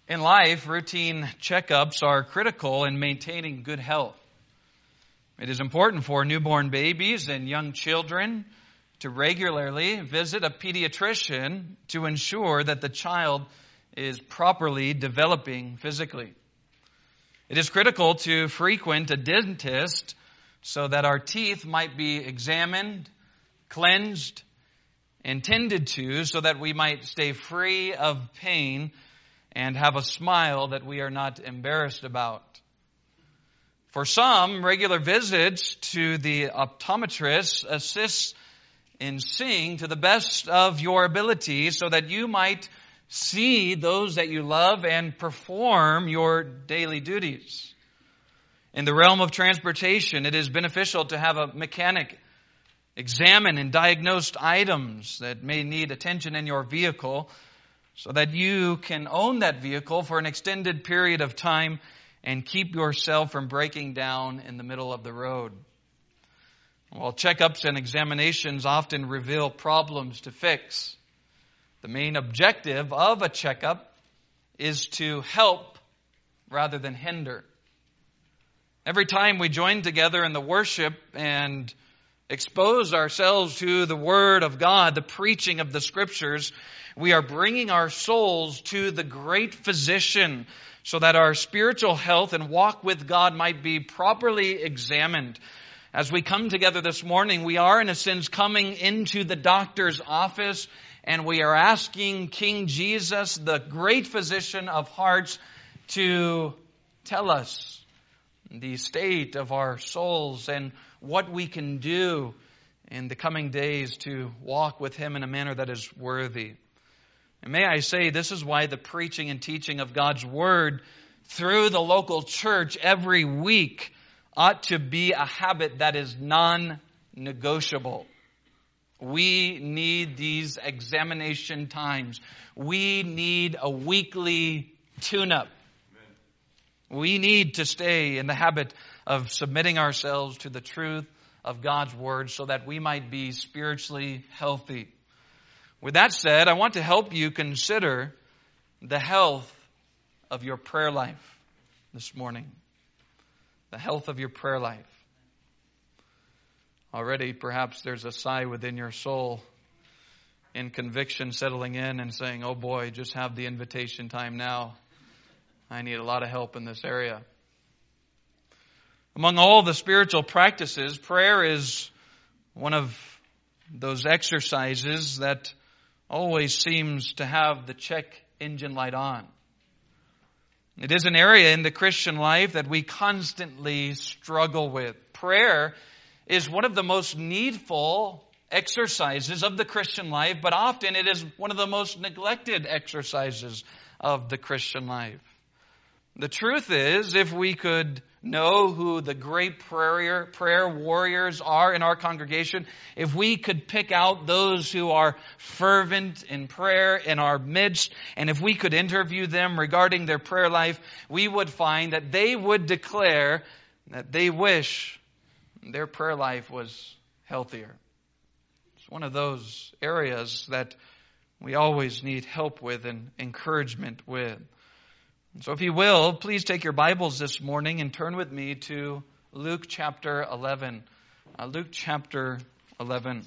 In life, routine checkups are critical in maintaining good health. It is important for newborn babies and young children to regularly visit a pediatrician to ensure that the child is properly developing physically. It is critical to frequent a dentist so that our teeth might be examined, cleansed, and tended to so that we might stay free of pain and have a smile that we are not embarrassed about. For some, regular visits to the optometrist assists in seeing to the best of your ability so that you might see those that you love and perform your daily duties. In the realm of transportation, it is beneficial to have a mechanic examine and diagnose items that may need attention in your vehicle so that you can own that vehicle for an extended period of time and keep yourself from breaking down in the middle of the road. While checkups and examinations often reveal problems to fix, the main objective of a checkup is to help rather than hinder. Every time we join together in the worship and expose ourselves to the Word of God, the preaching of the Scriptures, we are bringing our souls to the great physician so that our spiritual health and walk with God might be properly examined. As we come together this morning, we are in a sense coming into the doctor's office and we are asking King Jesus, the great physician of hearts, to tell us the state of our souls and what we can do in the coming days to walk with Him in a manner that is worthy. And may I say, this is why the preaching and teaching of God's Word through the local church every week ought to be a habit that is non-negotiable. We need these examination times. We need a weekly tune-up. We need to stay in the habit of submitting ourselves to the truth of God's Word so that we might be spiritually healthy. With that said, I want to help you consider the health of your prayer life this morning. The health of your prayer life. Already, perhaps there's a sigh within your soul in conviction settling in and saying, oh boy, just have the invitation time now. I need a lot of help in this area. Among all the spiritual practices, prayer is one of those exercises that always seems to have the check engine light on. It is an area in the Christian life that we constantly struggle with. Prayer is one of the most needful exercises of the Christian life, but often it is one of the most neglected exercises of the Christian life. The truth is, if we could know who the great prayer warriors are in our congregation, if we could pick out those who are fervent in prayer in our midst, and if we could interview them regarding their prayer life, we would find that they would declare that they wish their prayer life was healthier. It's one of those areas that we always need help with and encouragement with. So if you will, please take your Bibles this morning and turn with me to Luke chapter 11. Luke chapter 11.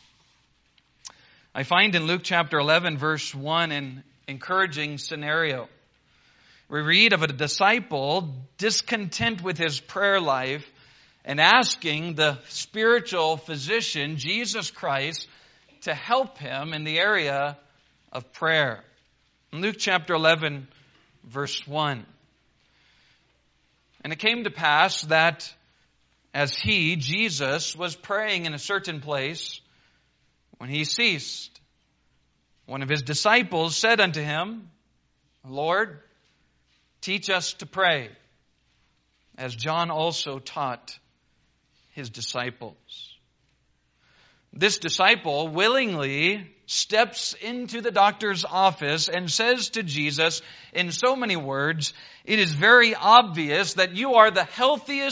I find in Luke chapter 11 verse 1 an encouraging scenario. We read of a disciple discontent with his prayer life and asking the spiritual physician, Jesus Christ, to help him in the area of prayer. In Luke chapter 11, verse 1. And it came to pass that as he, Jesus, was praying in a certain place, when he ceased, one of his disciples said unto him, Lord, teach us to pray, as John also taught his disciples. This disciple willingly steps into the doctor's office and says to Jesus in so many words, it is very obvious that you are the healthiest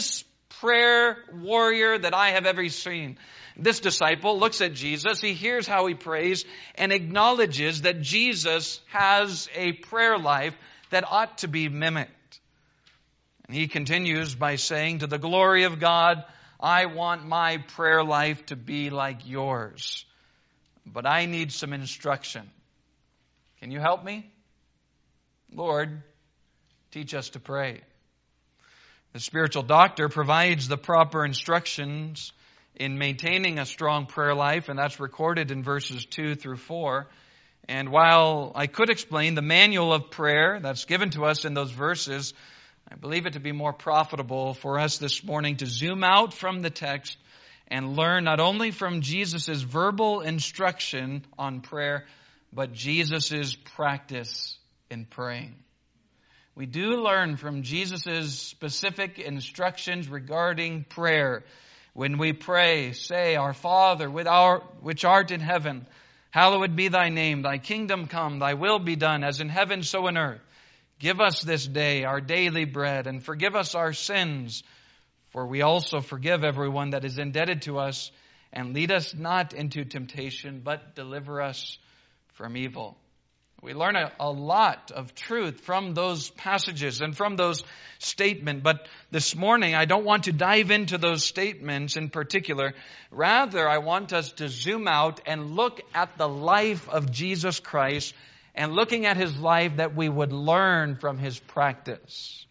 prayer warrior that I have ever seen. This disciple looks at Jesus, he hears how he prays, and acknowledges that Jesus has a prayer life that ought to be mimicked. And he continues by saying, to the glory of God, I want my prayer life to be like yours. But I need some instruction. Can you help me? Lord, teach us to pray. The spiritual doctor provides the proper instructions in maintaining a strong prayer life, and that's recorded in verses 2 through 4. And while I could explain the manual of prayer that's given to us in those verses, I believe it to be more profitable for us this morning to zoom out from the text and learn not only from Jesus' verbal instruction on prayer, but Jesus' practice in praying. We do learn from Jesus' specific instructions regarding prayer. When we pray, say, Our Father, which art in heaven, hallowed be thy name. Thy kingdom come, thy will be done, as in heaven so in earth. Give us this day our daily bread, and forgive us our sins, for we also forgive everyone that is indebted to us. And lead us not into temptation, but deliver us from evil. We learn a lot of truth from those passages and from those statements. But this morning, I don't want to dive into those statements in particular. Rather, I want us to zoom out and look at the life of Jesus Christ, and looking at his life that we would learn from his practice.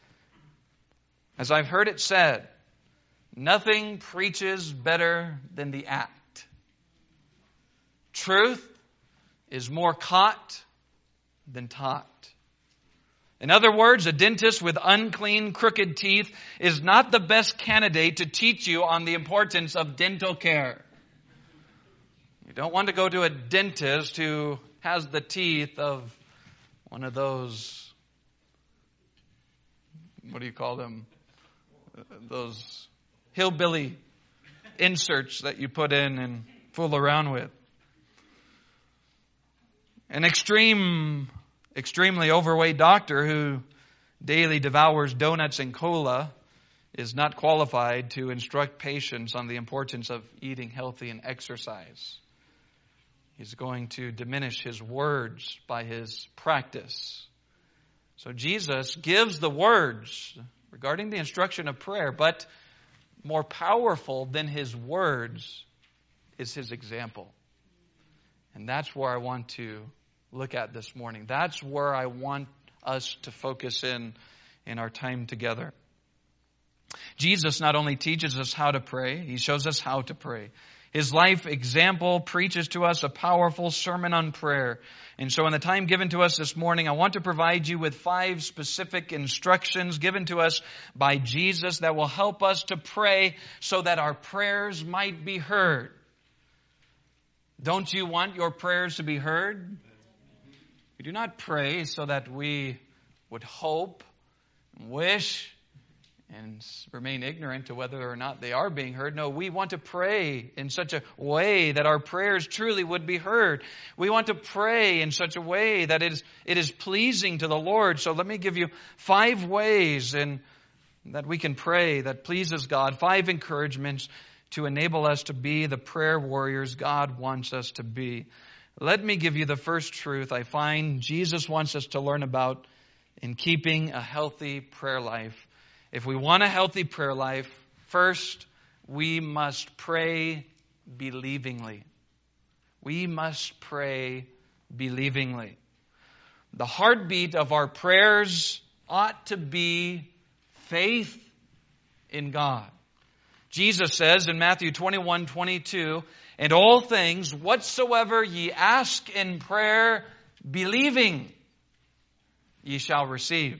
As I've heard it said, nothing preaches better than the act. Truth is more caught than taught. In other words, a dentist with unclean, crooked teeth is not the best candidate to teach you on the importance of dental care. You don't want to go to a dentist who has the teeth of one of those, what do you call them? Those hillbilly inserts that you put in and fool around with. An extremely overweight doctor who daily devours donuts and cola is not qualified to instruct patients on the importance of eating healthy and exercise. He's going to diminish his words by his practice. So Jesus gives the words regarding the instruction of prayer, but more powerful than his words is his example. And that's where I want to look at this morning. That's where I want us to focus in our time together. Jesus not only teaches us how to pray, he shows us how to pray. His life example preaches to us a powerful sermon on prayer. And so in the time given to us this morning, I want to provide you with 5 specific instructions given to us by Jesus that will help us to pray so that our prayers might be heard. Don't you want your prayers to be heard? We do not pray so that we would hope, wish, and remain ignorant to whether or not they are being heard. No, we want to pray in such a way that our prayers truly would be heard. We want to pray in such a way that it is pleasing to the Lord. So let me give you 5 ways that we can pray that pleases God, 5 encouragements to enable us to be the prayer warriors God wants us to be. Let me give you the first truth I find Jesus wants us to learn about in keeping a healthy prayer life. If we want a healthy prayer life, first, we must pray believingly. We must pray believingly. The heartbeat of our prayers ought to be faith in God. Jesus says in Matthew 21:22, "And all things whatsoever ye ask in prayer, believing, ye shall receive."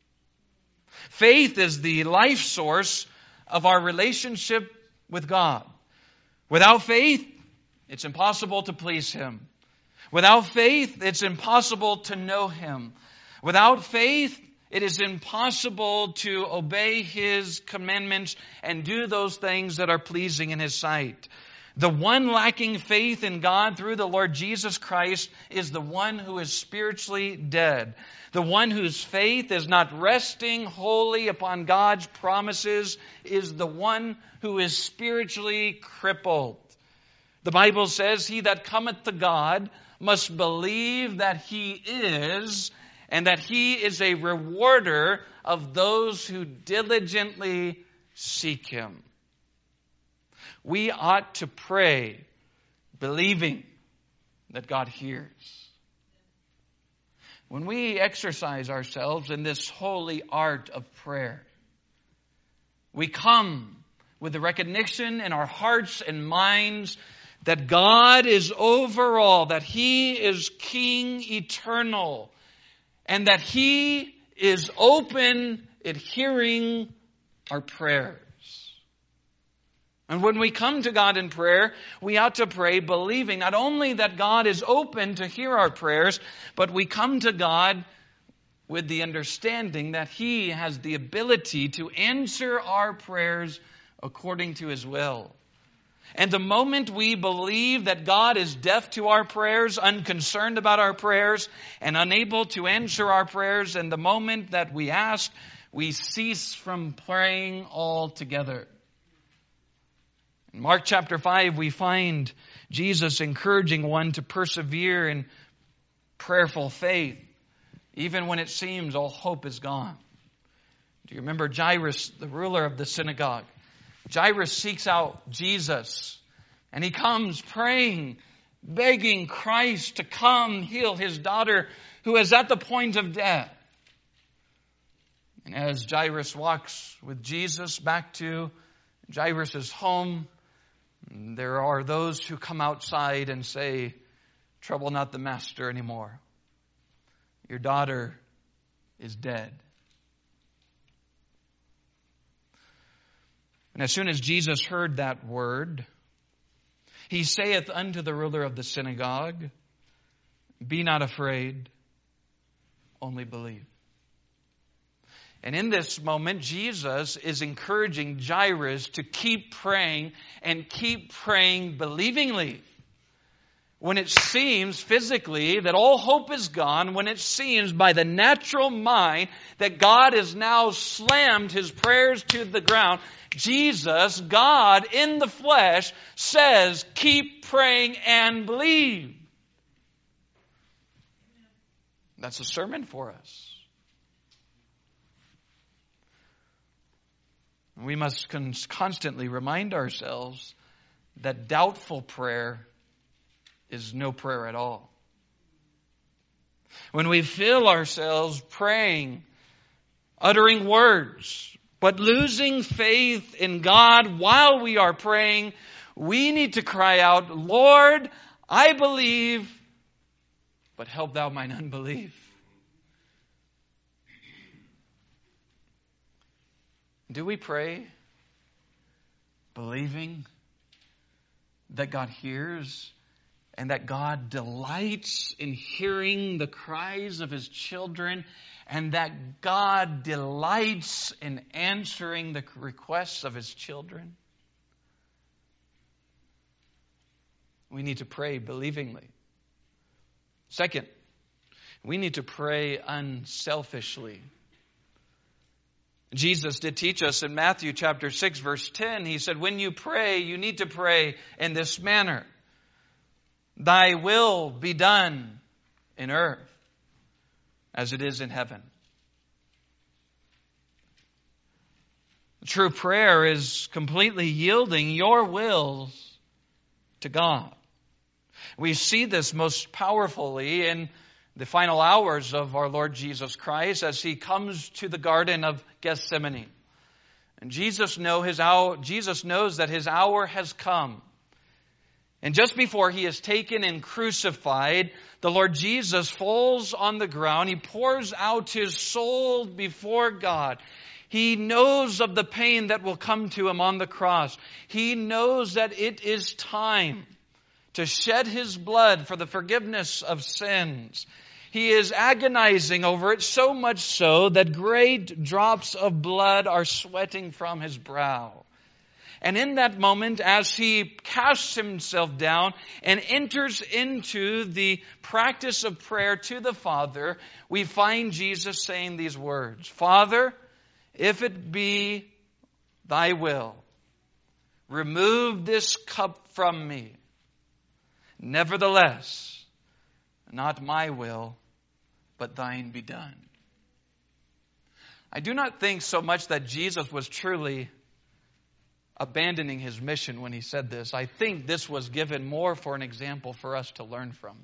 Faith is the life source of our relationship with God. Without faith, it's impossible to please Him. Without faith, it's impossible to know Him. Without faith, it is impossible to obey His commandments and do those things that are pleasing in His sight. The one lacking faith in God through the Lord Jesus Christ is the one who is spiritually dead. The one whose faith is not resting wholly upon God's promises is the one who is spiritually crippled. The Bible says, "He that cometh to God must believe that He is, and that He is a rewarder of those who diligently seek Him." We ought to pray believing that God hears. When we exercise ourselves in this holy art of prayer, we come with the recognition in our hearts and minds that God is over all, that He is King eternal, and that He is open at hearing our prayers. And when we come to God in prayer, we ought to pray believing not only that God is open to hear our prayers, but we come to God with the understanding that He has the ability to answer our prayers according to His will. And the moment we believe that God is deaf to our prayers, unconcerned about our prayers, and unable to answer our prayers, and the moment that we ask, we cease from praying altogether. In Mark chapter 5, we find Jesus encouraging one to persevere in prayerful faith, even when it seems all hope is gone. Do you remember Jairus, the ruler of the synagogue? Jairus seeks out Jesus, and he comes praying, begging Christ to come heal his daughter who is at the point of death. And as Jairus walks with Jesus back to Jairus' home, there are those who come outside and say, "Trouble not the master anymore. Your daughter is dead." And as soon as Jesus heard that word, He saith unto the ruler of the synagogue, "Be not afraid, only believe." And in this moment, Jesus is encouraging Jairus to keep praying and keep praying believingly. When it seems physically that all hope is gone, when it seems by the natural mind that God has now slammed His prayers to the ground, Jesus, God in the flesh, says, keep praying and believe. That's a sermon for us. We must constantly remind ourselves that doubtful prayer is no prayer at all. When we feel ourselves praying, uttering words, but losing faith in God while we are praying, we need to cry out, "Lord, I believe, but help thou mine unbelief." Do we pray believing that God hears and that God delights in hearing the cries of His children, and that God delights in answering the requests of His children? We need to pray believingly. Second, we need to pray unselfishly. Jesus did teach us in Matthew chapter 6, verse 10. He said, when you pray, you need to pray in this manner: Thy will be done in earth as it is in heaven. True prayer is completely yielding your wills to God. We see this most powerfully in the final hours of our Lord Jesus Christ as He comes to the Garden of Gethsemane. And Jesus knows that His hour has come. And just before He is taken and crucified, the Lord Jesus falls on the ground. He pours out His soul before God. He knows of the pain that will come to Him on the cross. He knows that it is time to shed His blood for the forgiveness of sins. He is agonizing over it, so much so that great drops of blood are sweating from His brow. And in that moment, as he casts himself down and enters into the practice of prayer to the Father, we find Jesus saying these words, Father, if it be thy will, remove this cup from me. Nevertheless, not my will, but thine be done. I do not think so much that Jesus was truly abandoning his mission when he said this. I think this was given more for an example for us to learn from.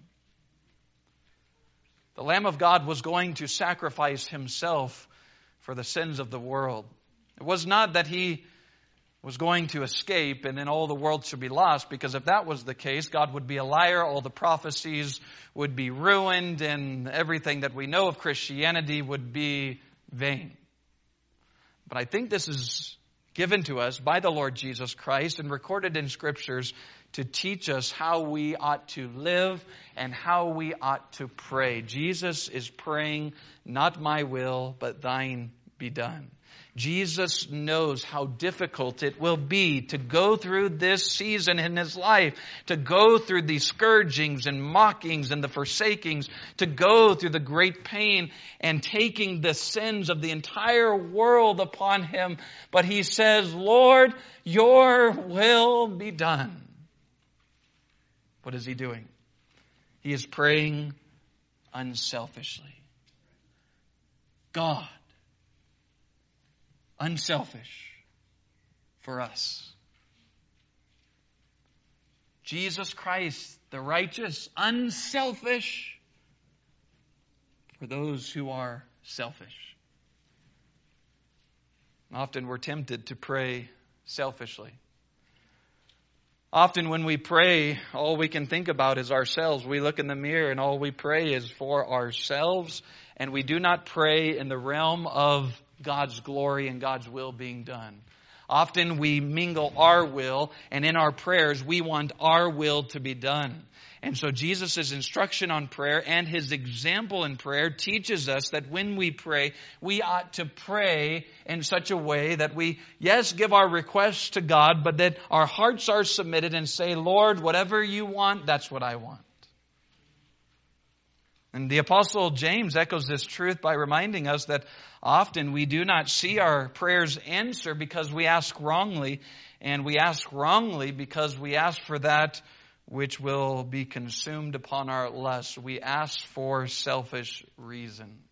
The Lamb of God was going to sacrifice himself for the sins of the world. It was not that he was going to escape and then all the world should be lost, because if that was the case, God would be a liar, all the prophecies would be ruined, and everything that we know of Christianity would be vain. But I think this is given to us by the Lord Jesus Christ and recorded in Scriptures to teach us how we ought to live and how we ought to pray. Jesus is praying, not my will, but thine be done. Jesus knows how difficult it will be to go through this season in his life, to go through the scourgings and mockings and the forsakings, to go through the great pain and taking the sins of the entire world upon him. But he says, Lord, your will be done. What is he doing? He is praying unselfishly. God, unselfish for us. Jesus Christ, the righteous, unselfish for those who are selfish. Often we're tempted to pray selfishly. Often when we pray, all we can think about is ourselves. We look in the mirror and all we pray is for ourselves, and we do not pray in the realm of God's glory and God's will being done. Often we mingle our will, and in our prayers we want our will to be done. And so Jesus' instruction on prayer and his example in prayer teaches us that when we pray, we ought to pray in such a way that we, yes, give our requests to God, but that our hearts are submitted and say, Lord, whatever you want, that's what I want. And the Apostle James echoes this truth by reminding us that often we do not see our prayers answered because we ask wrongly, and we ask wrongly because we ask for that which will be consumed upon our lusts. We ask for selfish reasons.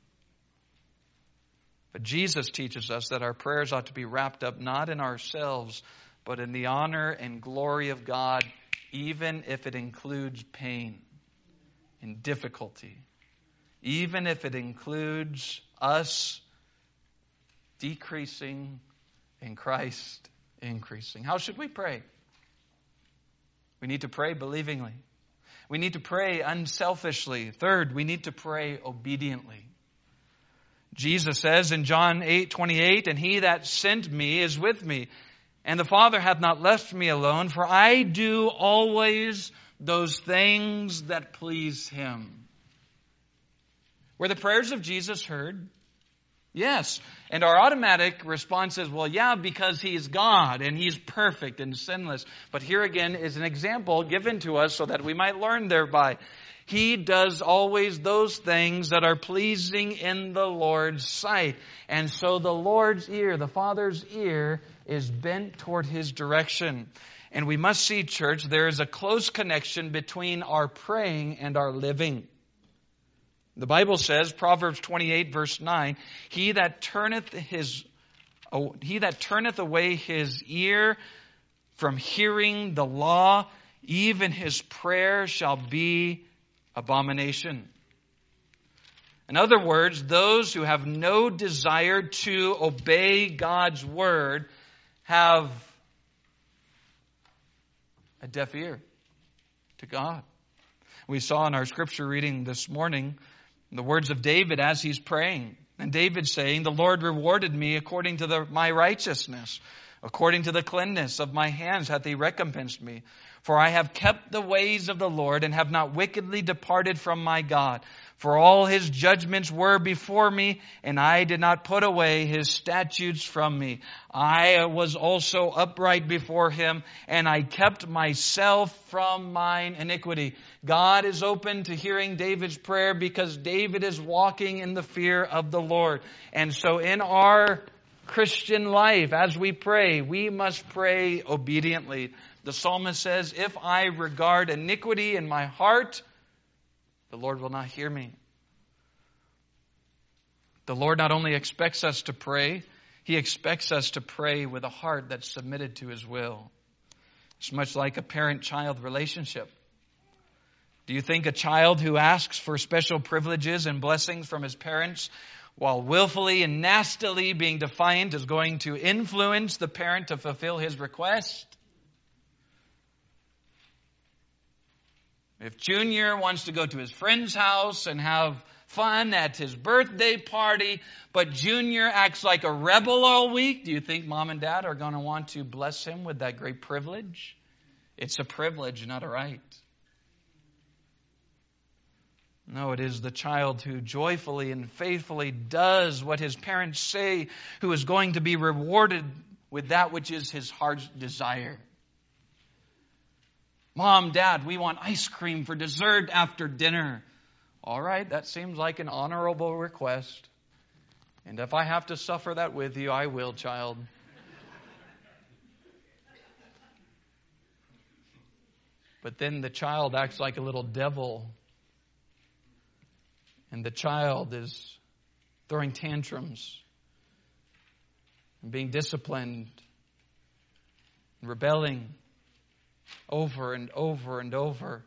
But Jesus teaches us that our prayers ought to be wrapped up not in ourselves, but in the honor and glory of God, even if it includes pain and difficulty, even if it includes us decreasing and Christ increasing. How should we pray? We need to pray believingly. We need to pray unselfishly. Third, we need to pray obediently. Jesus says in John 8:28, and he that sent me is with me, and the Father hath not left me alone, for I do always those things that please him. Were the prayers of Jesus heard? Yes. And our automatic response is, well, yeah, because he's God and he's perfect and sinless. But here again is an example given to us so that we might learn thereby. He does always those things that are pleasing in the Lord's sight. And so the Lord's ear, the Father's ear, is bent toward his direction. And we must see, church, there is a close connection between our praying and our living. The Bible says, Proverbs 28 verse 9, He that turneth away his ear from hearing the law, even his prayer shall be abomination. In other words, those who have no desire to obey God's word have a deaf ear to God. We saw in our scripture reading this morning the words of David as he's praying. And David saying, the Lord rewarded me according to my righteousness. According to the cleanness of my hands hath he recompensed me. For I have kept the ways of the Lord and have not wickedly departed from my God. For all his judgments were before me, and I did not put away his statutes from me. I was also upright before him, and I kept myself from mine iniquity. God is open to hearing David's prayer because David is walking in the fear of the Lord. And so in our Christian life, as we pray, we must pray obediently. The psalmist says, if I regard iniquity in my heart, the Lord will not hear me. The Lord not only expects us to pray, He expects us to pray with a heart that's submitted to His will. It's much like a parent-child relationship. Do you think a child who asks for special privileges and blessings from his parents while willfully and nastily being defiant is going to influence the parent to fulfill his request? If Junior wants to go to his friend's house and have fun at his birthday party, but Junior acts like a rebel all week, do you think Mom and Dad are going to want to bless him with that great privilege? It's a privilege, not a right. No, it is the child who joyfully and faithfully does what his parents say who is going to be rewarded with that which is his heart's desire. Mom, Dad, we want ice cream for dessert after dinner. All right, that seems like an honorable request. And if I have to suffer that with you, I will, child. But then the child acts like a little devil. And the child is throwing tantrums and being disciplined and rebelling over and over and over.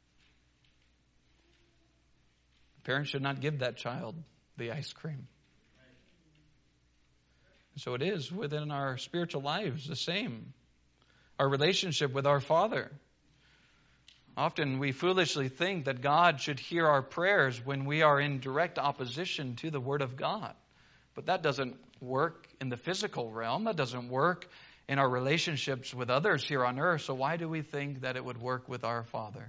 Parents should not give that child the ice cream. So it is within our spiritual lives the same. Our relationship with our Father. Often we foolishly think that God should hear our prayers when we are in direct opposition to the Word of God. But that doesn't work in the physical realm. That doesn't work in our relationships with others here on earth. So why do we think that it would work with our Father?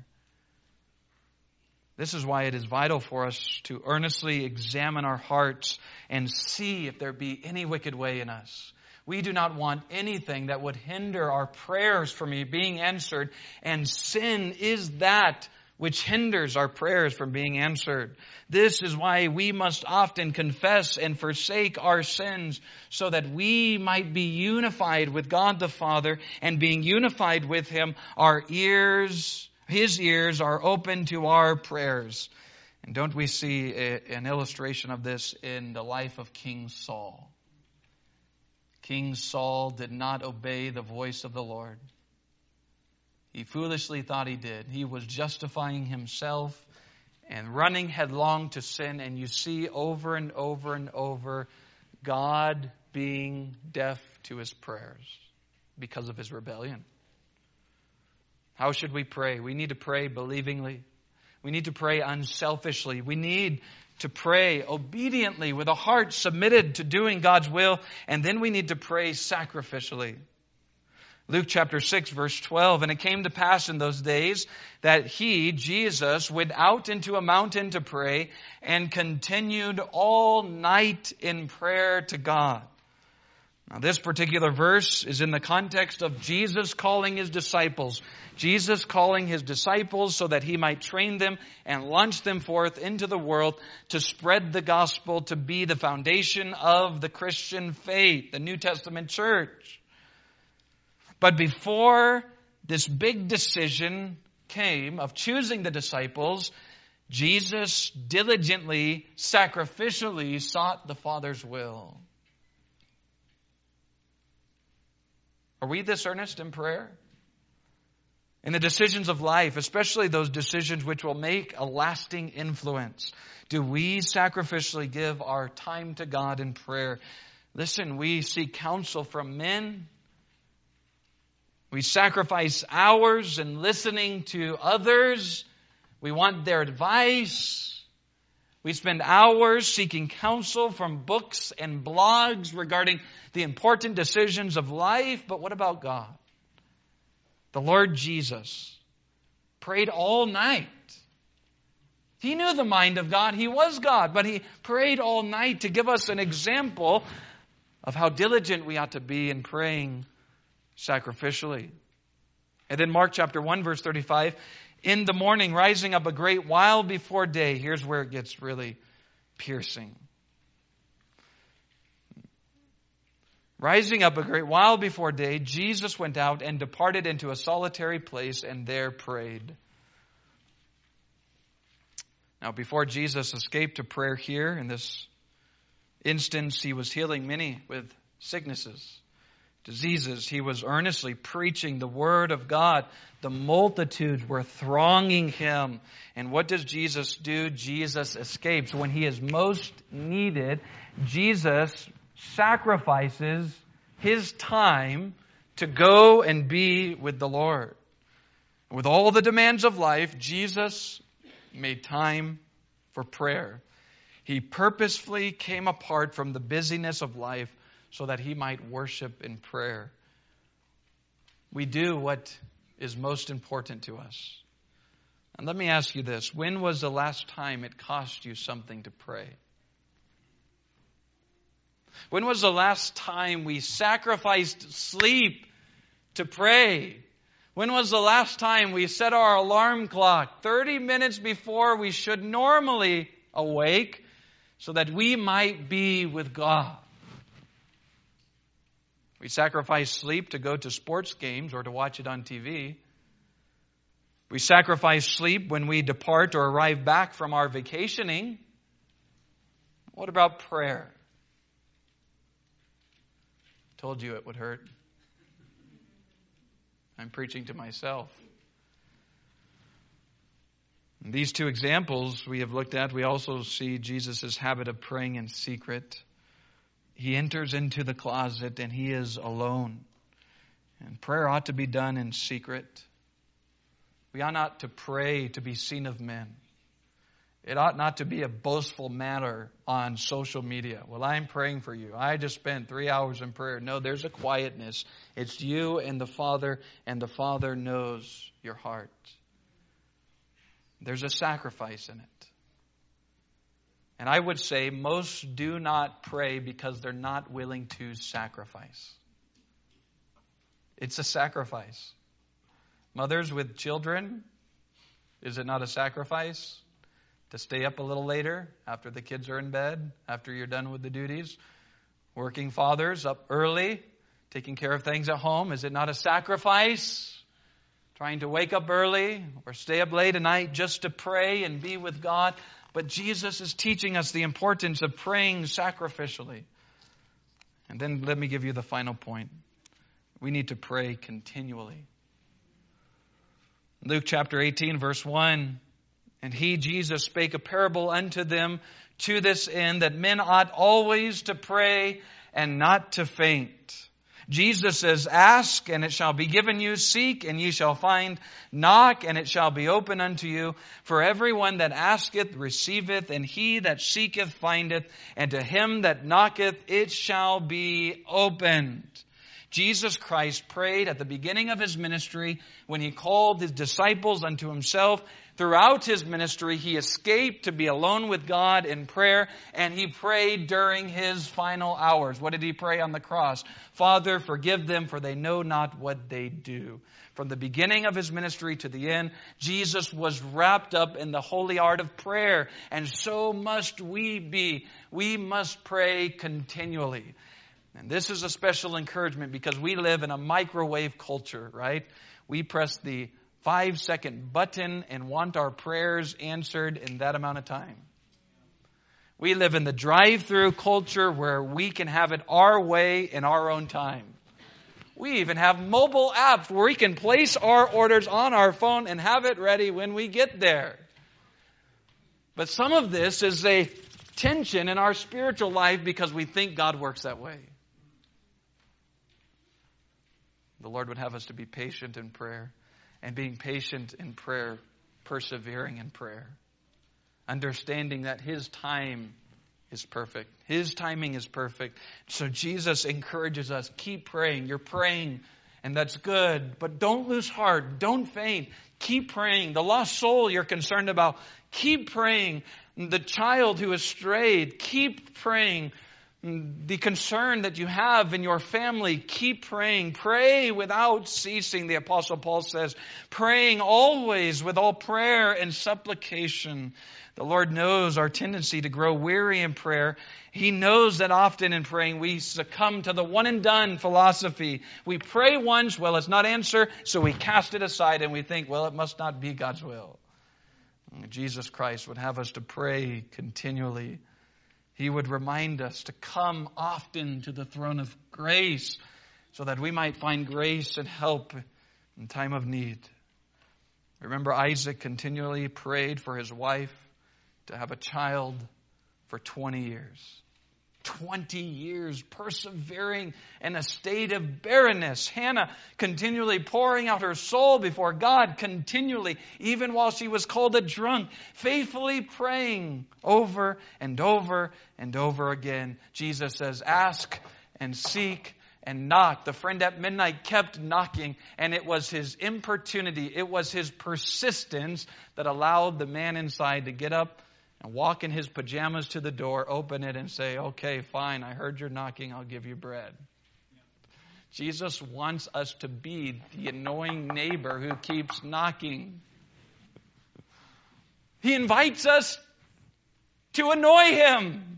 This is why it is vital for us to earnestly examine our hearts and see if there be any wicked way in us. We do not want anything that would hinder our prayers from being answered, and sin is that which hinders our prayers from being answered. This is why we must often confess and forsake our sins so that we might be unified with God the Father, and being unified with Him, His ears are open to our prayers. And don't we see an illustration of this in the life of King Saul? King Saul did not obey the voice of the Lord. He foolishly thought he did. He was justifying himself and running headlong to sin. And you see over and over and over God being deaf to his prayers because of his rebellion. How should we pray? We need to pray believingly. We need to pray unselfishly. We need to pray obediently with a heart submitted to doing God's will. And then we need to pray sacrificially. Luke chapter 6, verse 12. And it came to pass in those days that he, Jesus, went out into a mountain to pray and continued all night in prayer to God. Now, this particular verse is in the context of Jesus calling his disciples. Jesus calling his disciples so that he might train them and launch them forth into the world to spread the gospel, to be the foundation of the Christian faith, the New Testament church. But before this big decision came of choosing the disciples, Jesus diligently, sacrificially sought the Father's will. Are we this earnest in prayer? In the decisions of life, especially those decisions which will make a lasting influence, do we sacrificially give our time to God in prayer? Listen, we seek counsel from men. We sacrifice hours in listening to others. We want their advice. We spend hours seeking counsel from books and blogs regarding the important decisions of life. But what about God? The Lord Jesus prayed all night He knew the mind of God. He was God, but he prayed all night to give us an example of how diligent we ought to be in praying sacrificially. And then Mark chapter 1, verse 35, in the morning, rising up a great while before day. Here's where it gets really piercing. Rising up a great while before day, Jesus went out and departed into a solitary place and there prayed. Now, before Jesus escaped to prayer here, in this instance, he was healing many with sicknesses, diseases. He was earnestly preaching the Word of God. The multitudes were thronging him. And what does Jesus do? Jesus escapes. When he is most needed, Jesus sacrifices his time to go and be with the Lord. With all the demands of life, Jesus made time for prayer. He purposefully came apart from the busyness of life so that he might worship in prayer. We do what is most important to us. And let me ask you this. When was the last time it cost you something to pray? When was the last time we sacrificed sleep to pray? When was the last time we set our alarm clock 30 minutes before we should normally awake so that we might be with God? We sacrifice sleep to go to sports games or to watch it on TV. We sacrifice sleep when we depart or arrive back from our vacationing. What about prayer? Told you it would hurt. I'm preaching to myself. In these two examples we have looked at, we also see Jesus' habit of praying in secret. He enters into the closet and he is alone. And prayer ought to be done in secret. We ought not to pray to be seen of men. It ought not to be a boastful matter on social media. Well, I'm praying for you. I just spent 3 hours in prayer. No, there's a quietness. It's you and the Father knows your heart. There's a sacrifice in it. And I would say most do not pray because they're not willing to sacrifice. It's a sacrifice. Mothers with children, is it not a sacrifice? To stay up a little later after the kids are in bed, after you're done with the duties. Working fathers up early, taking care of things at home. Is it not a sacrifice? Trying to wake up early or stay up late at night just to pray and be with God. But Jesus is teaching us the importance of praying sacrificially. And then let me give you the final point. We need to pray continually. Luke chapter 18, verse 1. And he, Jesus, spake a parable unto them to this end, that men ought always to pray and not to faint. Jesus says, ask and it shall be given you, seek and ye shall find, knock and it shall be open unto you. For everyone that asketh receiveth, and he that seeketh findeth, and to him that knocketh it shall be opened. Jesus Christ prayed at the beginning of his ministry when he called his disciples unto himself. Throughout his ministry, he escaped to be alone with God in prayer, and he prayed during his final hours. What did he pray on the cross? Father, forgive them, for they know not what they do. From the beginning of his ministry to the end, Jesus was wrapped up in the holy art of prayer, and so must we be. We must pray continually. And this is a special encouragement because we live in a microwave culture, right? We press the 5-second button and want our prayers answered in that amount of time. We live in the drive-through culture where we can have it our way in our own time. We even have mobile apps where we can place our orders on our phone and have it ready when we get there. But some of this is a tension in our spiritual life because we think God works that way. The Lord would have us to be patient in prayer. And being patient in prayer, persevering in prayer. Understanding that his time is perfect. His timing is perfect. So Jesus encourages us, keep praying. You're praying And that's good. But don't lose heart. Don't faint. Keep praying. The lost soul you're concerned about, keep praying. The child who has strayed, keep praying. The concern that you have in your family, keep praying. Pray without ceasing, the Apostle Paul says. Praying always with all prayer and supplication. The Lord knows our tendency to grow weary in prayer. He knows that often in praying we succumb to the one and done philosophy. We pray once, well, it's not answered, so we cast it aside and we think, well, it must not be God's will. Jesus Christ would have us to pray continually. He would remind us to come often to the throne of grace so that we might find grace and help in time of need. Remember, Isaac continually prayed for his wife to have a child for 20 years. 20 years persevering in a state of barrenness. Hannah continually pouring out her soul before God, continually, even while she was called a drunk, faithfully praying over and over and over again. Jesus says, ask and seek and knock. The friend at midnight kept knocking, and it was his importunity, it was his persistence that allowed the man inside to get up and walk in his pajamas to the door, open it, and say, okay, fine, I heard you're knocking, I'll give you bread. Jesus wants us to be the annoying neighbor who keeps knocking. He invites us to annoy him.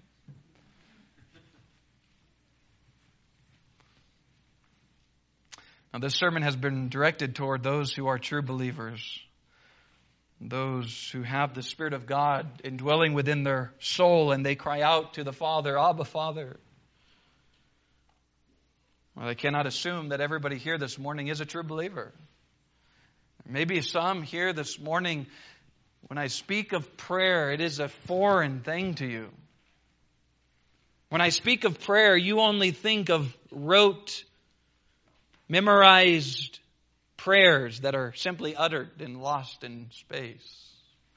Now, this sermon has been directed toward those who are true believers. Those who have the Spirit of God indwelling within their soul, and they cry out to the Father, Abba, Father. Well, I cannot assume that everybody here this morning is a true believer. Maybe some here this morning, when I speak of prayer, it is a foreign thing to you. When I speak of prayer, you only think of rote, memorized prayers that are simply uttered and lost in space.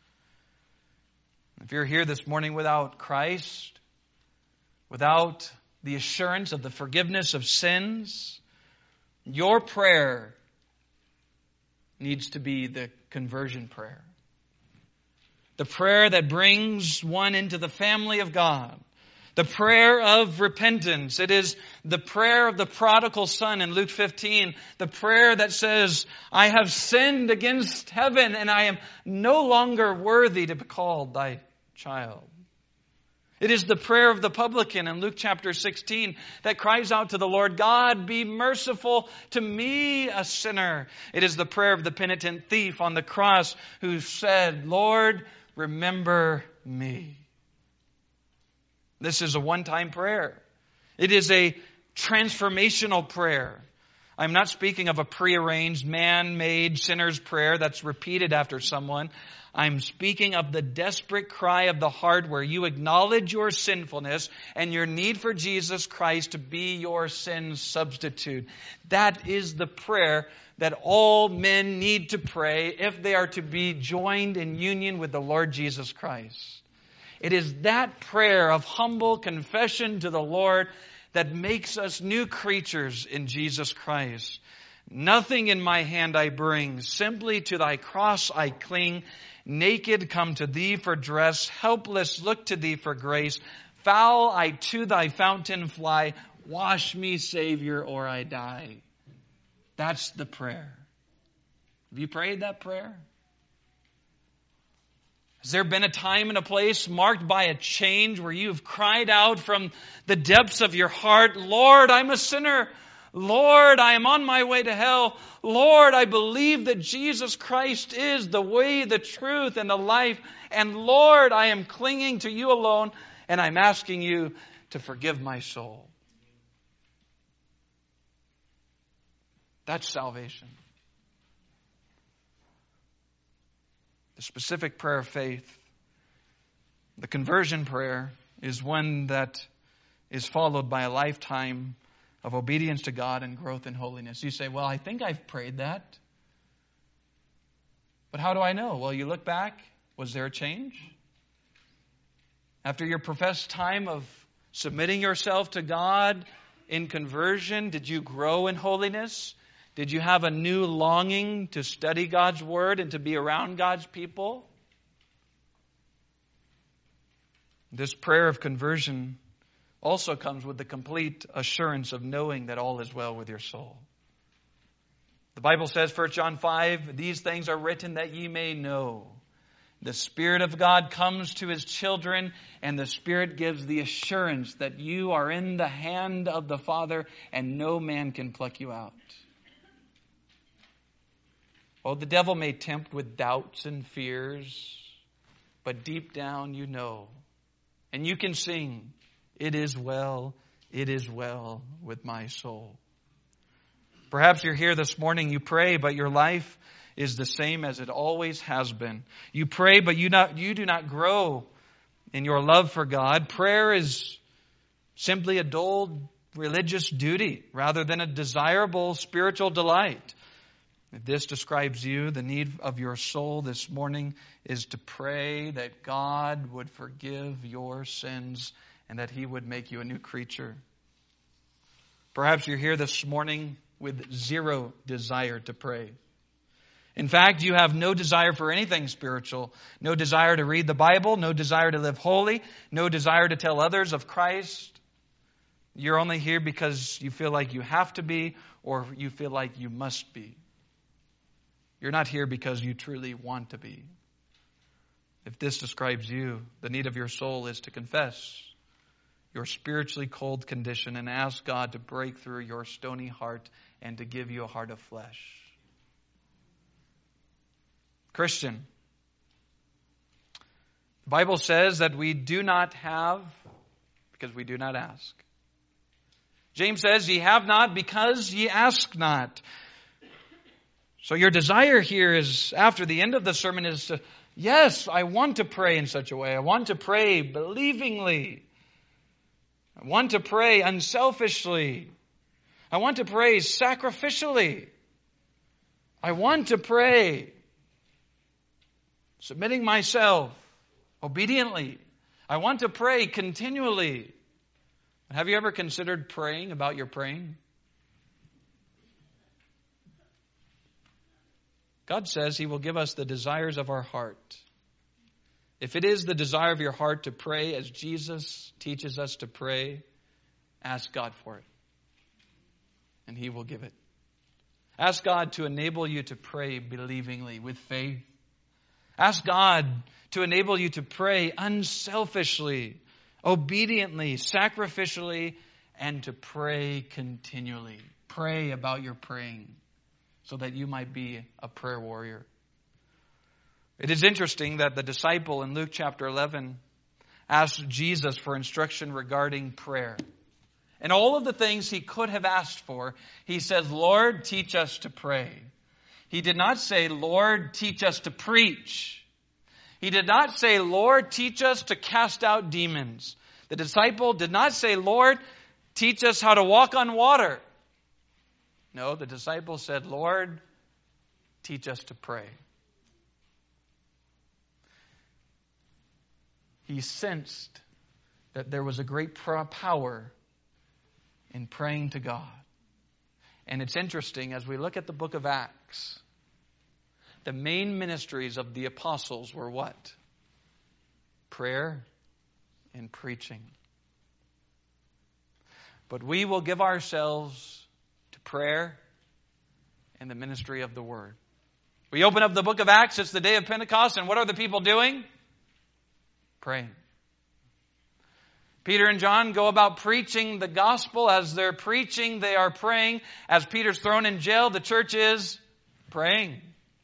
If you're here this morning without Christ, without the assurance of the forgiveness of sins, your prayer needs to be the conversion prayer. The prayer that brings one into the family of God. The prayer of repentance. It is the prayer of the prodigal son in Luke 15. The prayer that says, I have sinned against heaven and I am no longer worthy to be called thy child. It is the prayer of the publican in Luke chapter 16 that cries out to the Lord, God, be merciful to me, a sinner. It is the prayer of the penitent thief on the cross who said, Lord, remember me. This is a one-time prayer. It is a transformational prayer. I'm not speaking of a prearranged, man-made sinner's prayer that's repeated after someone. I'm speaking of the desperate cry of the heart where you acknowledge your sinfulness and your need for Jesus Christ to be your sin substitute. That is the prayer that all men need to pray if they are to be joined in union with the Lord Jesus Christ. It is that prayer of humble confession to the Lord that makes us new creatures in Jesus Christ. Nothing in my hand I bring, simply to thy cross I cling. Naked come to thee for dress, helpless look to thee for grace. Foul I to thy fountain fly, wash me, Savior, or I die. That's the prayer. Have you prayed that prayer? Has there been a time and a place marked by a change where you've cried out from the depths of your heart, Lord, I'm a sinner. Lord, I am on my way to hell. Lord, I believe that Jesus Christ is the way, the truth, and the life. And Lord, I am clinging to you alone, and I'm asking you to forgive my soul. That's salvation. The specific prayer of faith, the conversion prayer, is one that is followed by a lifetime of obedience to God and growth in holiness. You say, well, I think I've prayed that. But how do I know? Well, you look back. Was there a change? After your professed time of submitting yourself to God in conversion, did you grow in holiness? Did you have a new longing to study God's Word and to be around God's people? This prayer of conversion also comes with the complete assurance of knowing that all is well with your soul. The Bible says, 1 John 5, these things are written that ye may know. The Spirit of God comes to His children, and the Spirit gives the assurance that you are in the hand of the Father, and no man can pluck you out. Oh, the devil may tempt with doubts and fears, but deep down you know, and you can sing, it is well with my soul. Perhaps you're here this morning, you pray, but your life is the same as it always has been. You pray, but you do not grow in your love for God. Prayer is simply a dull religious duty rather than a desirable spiritual delight. If this describes you, the need of your soul this morning is to pray that God would forgive your sins and that He would make you a new creature. Perhaps you're here this morning with zero desire to pray. In fact, you have no desire for anything spiritual, no desire to read the Bible, no desire to live holy, no desire to tell others of Christ. You're only here because you feel like you have to be or you feel like you must be. You're not here because you truly want to be. If this describes you, the need of your soul is to confess your spiritually cold condition and ask God to break through your stony heart and to give you a heart of flesh. Christian, the Bible says that we do not have because we do not ask. James says, ye have not because ye ask not. So your desire here is, after the end of the sermon, is to, yes, I want to pray in such a way. I want to pray believingly. I want to pray unselfishly. I want to pray sacrificially. I want to pray submitting myself obediently. I want to pray continually. Have you ever considered praying about your praying? God says He will give us the desires of our heart. If it is the desire of your heart to pray as Jesus teaches us to pray, ask God for it. And He will give it. Ask God to enable you to pray believingly with faith. Ask God to enable you to pray unselfishly, obediently, sacrificially, and to pray continually. Pray about your praying so that you might be a prayer warrior. It is interesting that the disciple in Luke chapter 11 asked Jesus for instruction regarding prayer. And all of the things he could have asked for, he says, Lord, teach us to pray. He did not say, Lord, teach us to preach. He did not say, Lord, teach us to cast out demons. The disciple did not say, Lord, teach us how to walk on water. No, the disciple said, Lord, teach us to pray. He sensed that there was a great power in praying to God. And it's interesting, as we look at the book of Acts, the main ministries of the apostles were what? Prayer and preaching. But we will give ourselves to prayer and the ministry of the Word. We open up the book of Acts, it's the day of Pentecost, and what are the people doing? Praying. Peter and John go about preaching the gospel. As they're preaching, they are praying. As Peter's thrown in jail, the church is praying.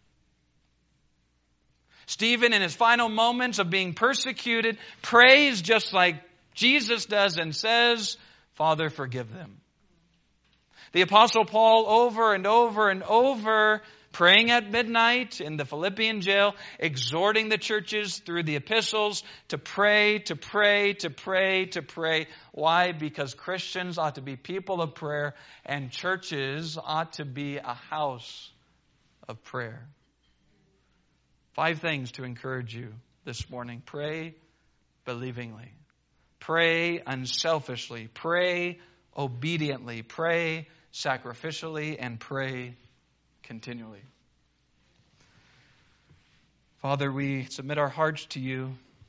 Stephen, in his final moments of being persecuted, prays just like Jesus does and says, Father, forgive them. The Apostle Paul, over and over and over, praying at midnight in the Philippian jail, exhorting the churches through the epistles to pray, to pray, to pray, to pray. Why? Because Christians ought to be people of prayer, and churches ought to be a house of prayer. 5 things to encourage you this morning. Pray believingly. Pray unselfishly. Pray obediently. Pray sacrificially, and pray continually. Father, we submit our hearts to you.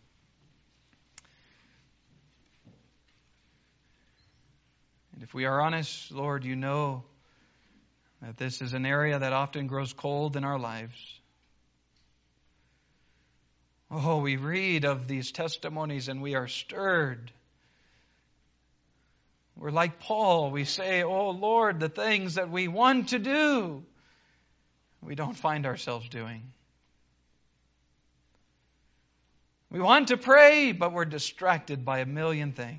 And if we are honest, Lord, you know that this is an area that often grows cold in our lives. Oh, we read of these testimonies and we are stirred. We're like Paul. We say, oh Lord, the things that we want to do, we don't find ourselves doing. We want to pray, but we're distracted by a million things.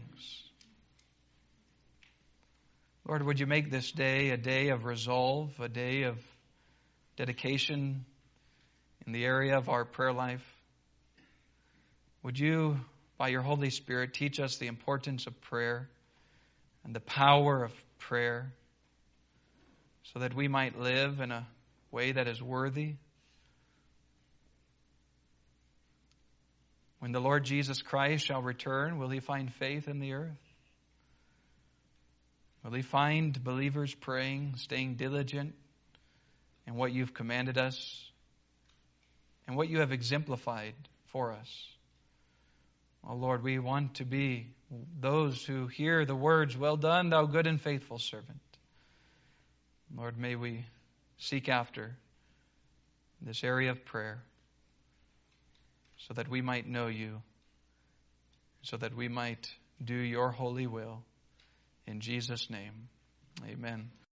Lord, would you make this day a day of resolve, a day of dedication in the area of our prayer life? Would you, by your Holy Spirit, teach us the importance of prayer and the power of prayer so that we might live in a way that is worthy? When the Lord Jesus Christ shall return, will he find faith in the earth? Will he find believers praying, staying diligent in what you've commanded us and what you have exemplified for us? Oh Lord, we want to be those who hear the words, well done, thou good and faithful servant. Lord, may we seek after this area of prayer so that we might know you, so that we might do your holy will. In Jesus' name, amen.